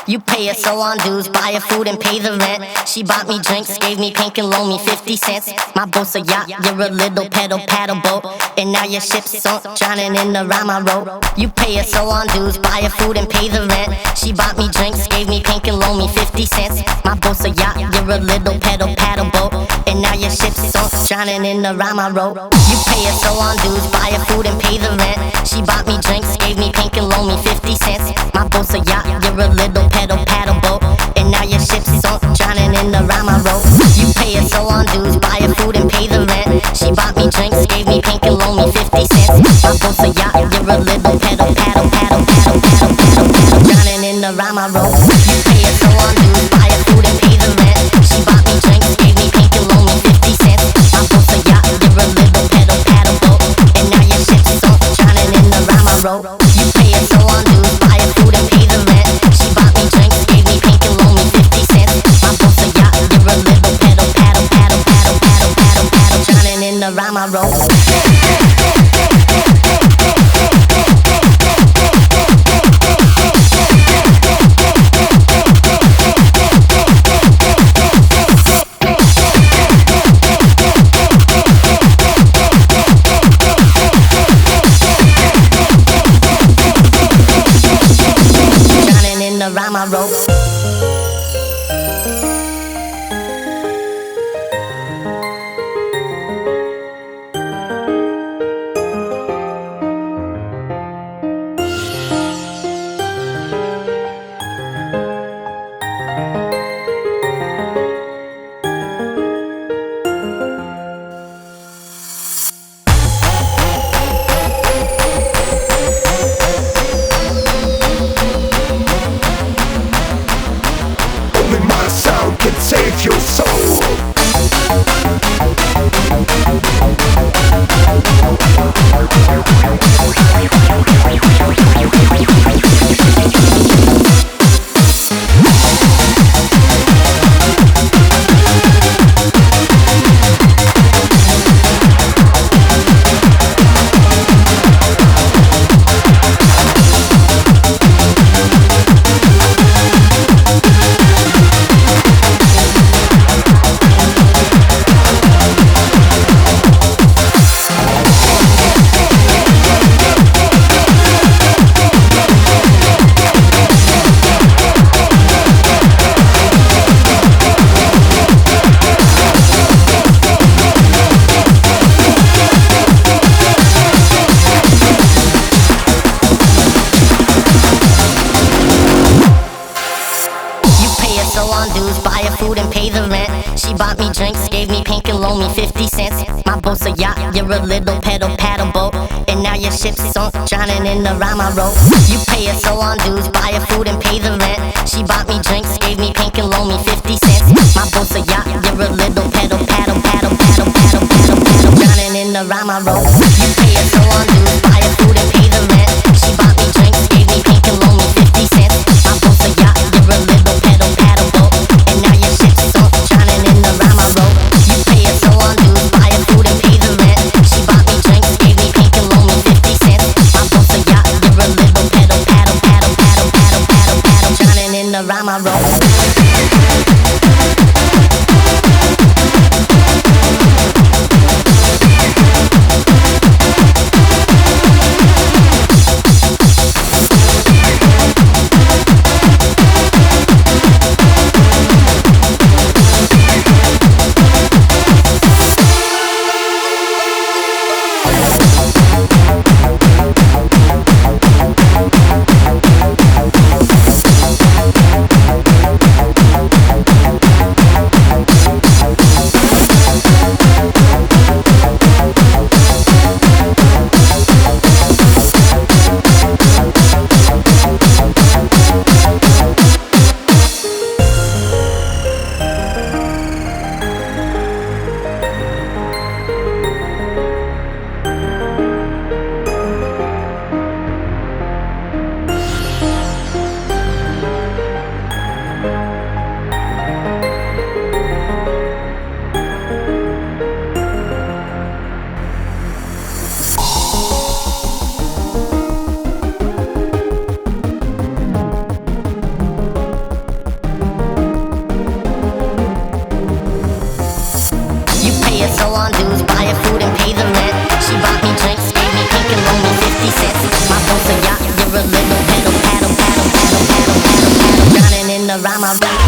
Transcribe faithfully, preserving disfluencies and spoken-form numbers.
You pay her salon dues, buy her food and pay the rent. She bought me drinks, gave me pink and loaned me fifty cents. My boat's a yacht, you're a little pedal paddle boat, and now your ship's sunk, drowning in the rhyme I wrote. You pay her salon dues, buy her food and pay the rent. She bought me drinks, gave me pink and loaned me fifty cents. My boat's a yacht, you're a little pedal paddle boat, and now your ship's sunk, drowning in the rhyme I wrote. You pay her salon dues, buy her food and pay the rent. She bought me drinks, gave me pink and loaned me fifty cents. My boat's a yacht, you're a little pedal paddle boat, and now your ship's sunk, drowning in the rhyme I wrote. You pay her salon dues, buy her food and pay the rent. She bought me drinks, gave me pink and loaned me fifty cents. My boat's a yacht, you're a little pedal paddle paddle paddle paddle paddle paddle, drowning in the rhyme I wrote. You pay her salon dues, buy her food and pay the rent. She bought me drinks, gave me pink and loaned me fifty cents. My boat's a yacht, you're a little pedal paddle boat, and now your ship's sunk, drowning in the rhyme I wrote. You pay her salon dues, buy her food and pay the rent. She bought me drinks, gave me pink and loaned me fifty cents. My boat's a yacht, you're a little pedal paddle paddle paddle paddle paddle paddle, drowning in the rhyme I wrote. The rhyme I wrote. Can save your soul. Salon dues, buy her food and pay the rent. She bought me drinks, gave me pink and loaned me fifty cents. My boat's a yacht, you're a little pedal paddle boat, and now your ship's sunk, drowning in the rhyme I wrote. You pay her salon dues, buy her food and pay the rent. She bought me drinks, gave me pink and loaned me fifty cents. My boat's a yacht, you're a little pedal paddle paddle paddle paddle paddle paddle, drowning in the rhyme I wrote. You pay her salon dues, buy her food and pay the rent. She bought me drinks, gave me pink and loaned me fifty cents. My boat's a yacht, you're a little pedal paddle boat, and now your ship's sunk, drowning in the rhyme I wrote. You pay her salon dues, buy her food and pay the rent. She bought me drinks, gave me pink and loaned me fifty cents. My boat's a yacht, you're a little pedal paddle paddle paddle paddle paddle paddle, drowning in the rhyme I wrote. the rhyme I wrote.